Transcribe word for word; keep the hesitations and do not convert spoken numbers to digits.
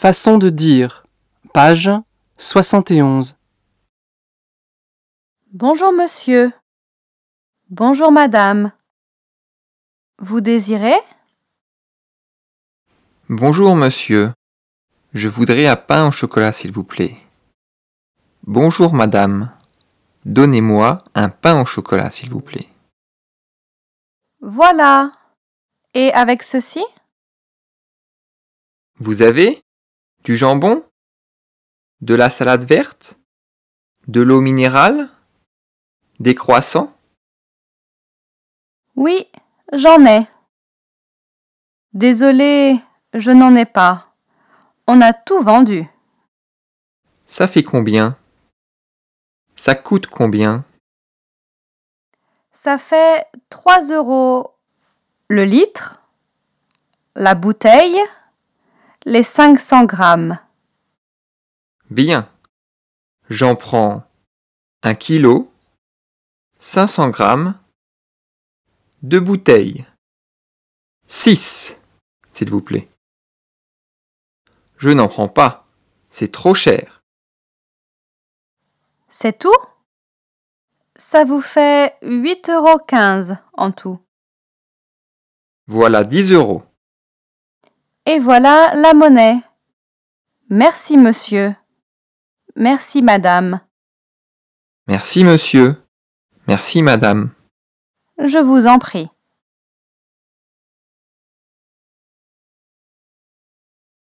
Façon de dire, page soixante et onze. Bonjour monsieur. Bonjour madame. Vous désirez? Bonjour monsieur. Je voudrais un pain au chocolat s'il vous plaît. Bonjour madame. Donnez-moi un pain au chocolat s'il vous plaît. Voilà. Et avec ceci? Vous avez du jambon? De la salade verte? De l'eau minérale? Des croissants? Oui, j'en ai. Désolée, je n'en ai pas. On a tout vendu. Ça fait combien? Ça coûte combien? Ça fait trois euros le litre, la bouteille, les cinq cents grammes. Bien. J'en prends un kilo, cinq cents grammes, deux bouteilles. Six, s'il vous plaît. Je n'en prends pas. C'est trop cher. C'est tout? Ça vous fait huit euros quinze en tout. Voilà dix euros. Et voilà la monnaie. Merci monsieur. Merci madame. Merci monsieur. Merci madame. Je vous en prie.